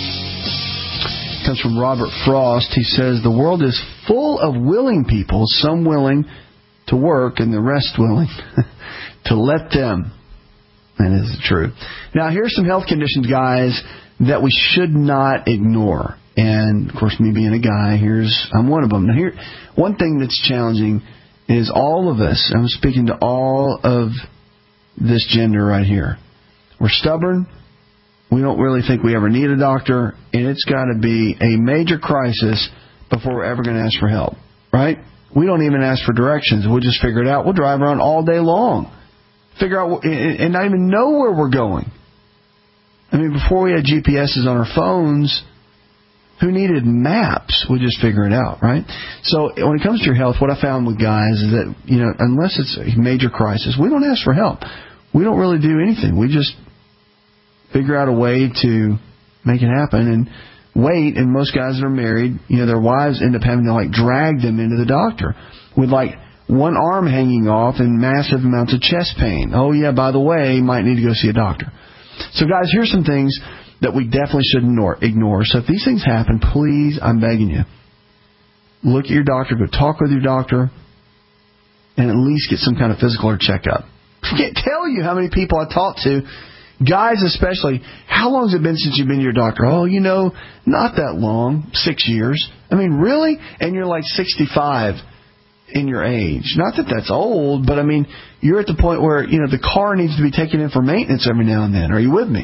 Speaker 3: comes from Robert Frost. He says, the world is full of willing people, some willing to work and the rest willing to let them. That is true. Now, here's some health conditions, guys, that we should not ignore. And, of course, me being a guy, here's I'm one of them. Now, here, one thing that's challenging is all of us, I'm speaking to all of this gender right here, we're stubborn. We don't really think we ever need a doctor, and it's got to be a major crisis before we're ever going to ask for help, right? We don't even ask for directions. We'll just figure it out. We'll drive around all day long, figure out, and not even know where we're going. I mean, before we had G P S's on our phones, who needed maps? We just figure it out, right? So when it comes to your health, what I found with guys is that, you know, unless it's a major crisis, we don't ask for help. We don't really do anything. We just figure out a way to make it happen and wait. And most guys that are married, you know, their wives end up having to, like, drag them into the doctor with, like, one arm hanging off and massive amounts of chest pain. Oh, yeah, by the way, might need to go see a doctor. So, guys, here's some things that we definitely should ignore. So if these things happen, please, I'm begging you, look at your doctor, go talk with your doctor, and at least get some kind of physical or checkup. I can't tell you how many people I talk to, guys especially, how long has it been since you've been to your doctor? Oh, you know, not that long, six years. I mean, really? And you're like sixty-five in your age. Not that that's old, but I mean, you're at the point where, you know, the car needs to be taken in for maintenance every now and then. Are you with me?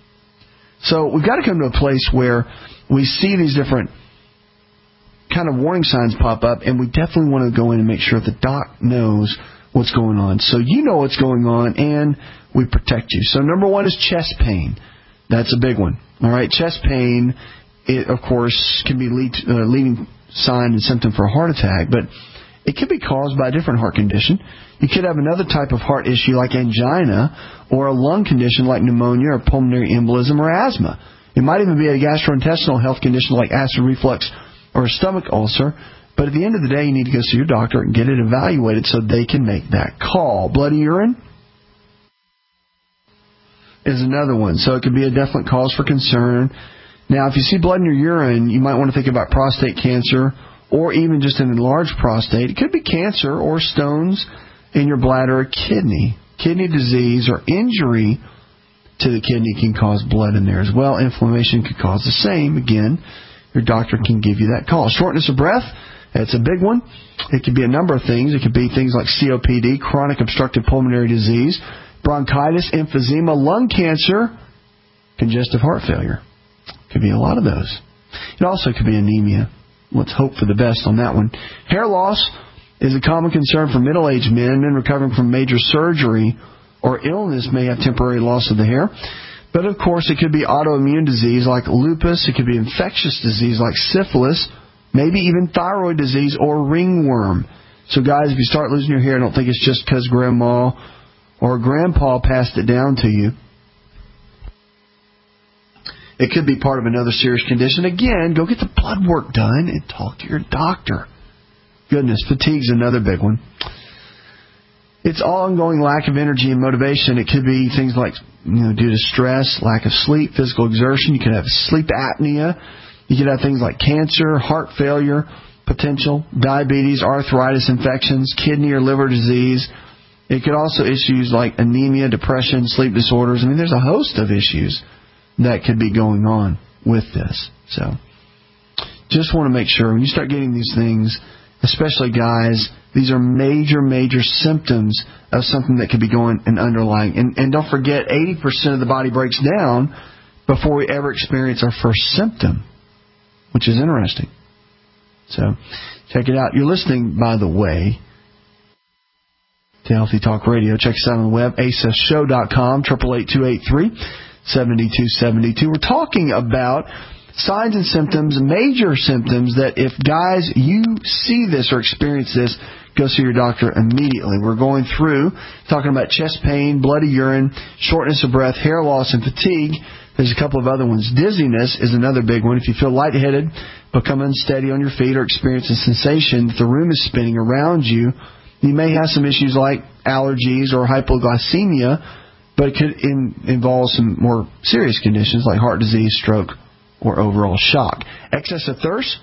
Speaker 3: So we've got to come to a place where we see these different kind of warning signs pop up, and we definitely want to go in and make sure the doc knows what's going on. So you know what's going on, and we protect you. So number one is chest pain. That's a big one. All right, chest pain, it, of course, can be lead, uh, leading sign and symptom for a heart attack, but it could be caused by a different heart condition. You could have another type of heart issue like angina, or a lung condition like pneumonia or pulmonary embolism or asthma. It might even be a gastrointestinal health condition like acid reflux or a stomach ulcer. But at the end of the day, you need to go see your doctor and get it evaluated so they can make that call. Bloody urine is another one. So it could be a definite cause for concern. Now, if you see blood in your urine, you might want to think about prostate cancer or even just an enlarged prostate. It could be cancer or stones in your bladder or kidney. Kidney disease or injury to the kidney can cause blood in there as well. Inflammation could cause the same. Again, your doctor can give you that call. Shortness of breath. It's a big one. It could be a number of things. It could be things like C O P D, chronic obstructive pulmonary disease, bronchitis, emphysema, lung cancer, congestive heart failure. Could be a lot of those. It also could be anemia. Let's hope for the best on that one. Hair loss is a common concern for middle-aged men. Men recovering from major surgery or illness may have temporary loss of the hair. But, of course, it could be autoimmune disease like lupus. It could be infectious disease like syphilis. Maybe even thyroid disease or ringworm. So, guys, if you start losing your hair, don't think it's just because grandma or grandpa passed it down to you. It could be part of another serious condition. Again, go get the blood work done and talk to your doctor. Goodness, fatigue's another big one. It's ongoing lack of energy and motivation. It could be things like, you know, due to stress, lack of sleep, physical exertion. You could have sleep apnea. You could have things like cancer, heart failure, potential, diabetes, arthritis, infections, kidney or liver disease. It could also issues like anemia, depression, sleep disorders. I mean, there's a host of issues that could be going on with this. So just want to make sure when you start getting these things, especially guys, these are major, major symptoms of something that could be going and underlying. And, and don't forget, eighty percent of the body breaks down before we ever experience our first symptom, which is interesting. So check it out. You're listening, by the way, to Healthy Talk Radio. Check us out on the web, access show dot com, eight eight eight, two eight three, seven two seven two. We're talking about signs and symptoms, major symptoms, that if, guys, you see this or experience this, go see your doctor immediately. We're going through talking about chest pain, bloody urine, shortness of breath, hair loss, and fatigue. There's a couple of other ones. Dizziness is another big one. If you feel lightheaded, become unsteady on your feet, or experience a sensation that the room is spinning around you, you may have some issues like allergies or hypoglycemia, but it could in, involve some more serious conditions like heart disease, stroke, or overall shock. Excess of thirst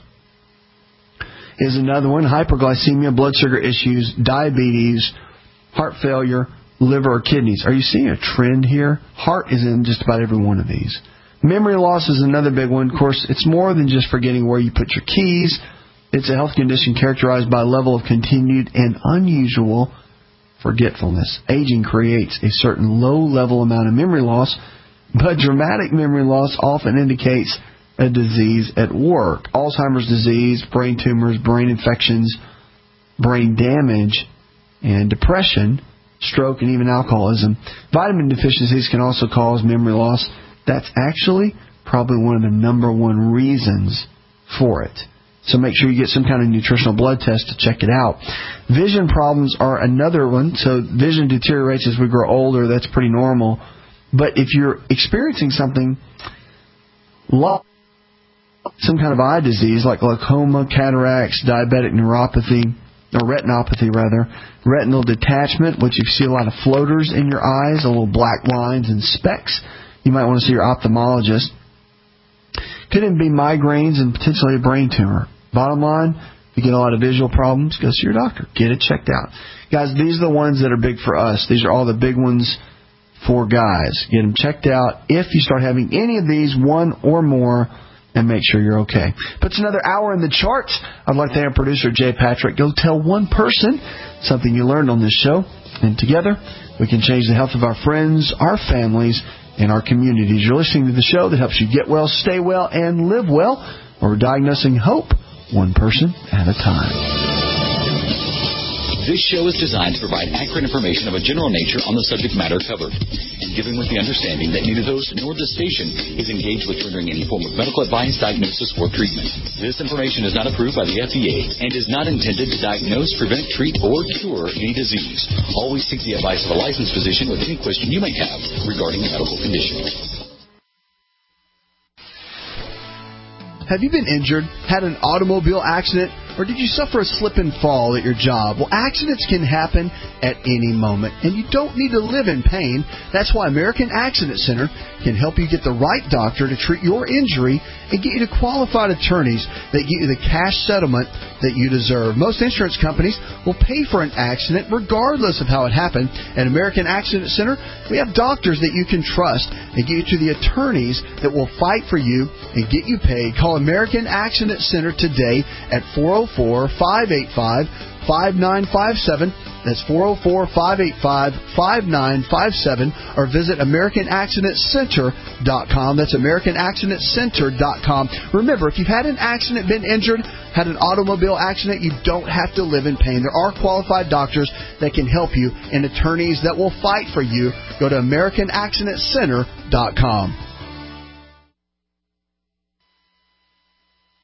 Speaker 3: is another one. Hyperglycemia, blood sugar issues, diabetes, heart failure, liver or kidneys. Are you seeing a trend here? Heart is in just about every one of these. Memory loss is another big one. Of course, it's more than just forgetting where you put your keys. It's a health condition characterized by a level of continued and unusual forgetfulness. Aging creates a certain low-level amount of memory loss, but dramatic memory loss often indicates a disease at work. Alzheimer's disease, brain tumors, brain infections, brain damage, and depression, stroke, and even alcoholism. Vitamin deficiencies can also cause memory loss. That's actually probably one of the number one reasons for it. So make sure you get some kind of nutritional blood test to check it out. Vision problems are another one. So vision deteriorates as we grow older. That's pretty normal. But if you're experiencing something like some kind of eye disease like glaucoma, cataracts, diabetic neuropathy, or retinopathy rather, retinal detachment, which you see a lot of floaters in your eyes, a little black lines and specks, you might want to see your ophthalmologist. Could even be migraines and potentially a brain tumor. Bottom line, if you get a lot of visual problems, go see your doctor. Get it checked out. Guys, these are the ones that are big for us. These are all the big ones for guys. Get them checked out. If you start having any of these, one or more, and make sure you're okay. But it's another hour in the charts. I'd like to have producer Jay Patrick go tell one person something you learned on this show. And together, we can change the health of our friends, our families, and our communities. You're listening to the show that helps you get well, stay well, and live well. We're diagnosing hope one person at a time.
Speaker 18: This show is designed to provide accurate information of a general nature on the subject matter covered, and given with the understanding that neither host nor the station is engaged with rendering any form of medical advice, diagnosis, or treatment. This information is not approved by the F D A and is not intended to diagnose, prevent, treat, or cure any disease. Always seek the advice of a licensed physician with any question you may have regarding a medical condition.
Speaker 3: Have you been injured, had an automobile accident, or did you suffer a slip and fall at your job? Well, accidents can happen at any moment, and you don't need to live in pain. That's why American Accident Center can help you get the right doctor to treat your injury and get you to qualified attorneys that get you the cash settlement that you deserve. Most insurance companies will pay for an accident regardless of how it happened. At American Accident Center, we have doctors that you can trust and get you to the attorneys that will fight for you and get you paid. Call American Accident Center today at four oh four, five eight five, five nine five seven. That's four oh four, five eight five, five nine five seven, or visit American Accident Center dot com. That's American Accident Center dot com. Remember, if you've had an accident, been injured, had an automobile accident, you don't have to live in pain. There are qualified doctors that can help you and attorneys that will fight for you. Go to American Accident Center dot com.